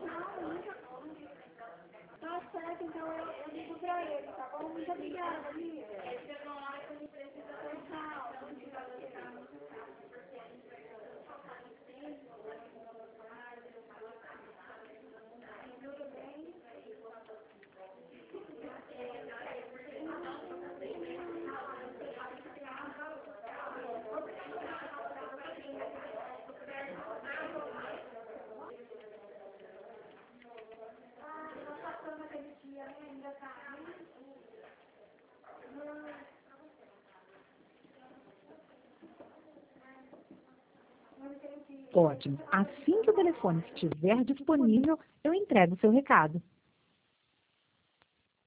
Tá certo, então eu ligo pra ele, tá bom? Muito obrigada, amiga. Ótimo. Assim que o telefone estiver disponível, eu entrego o seu recado.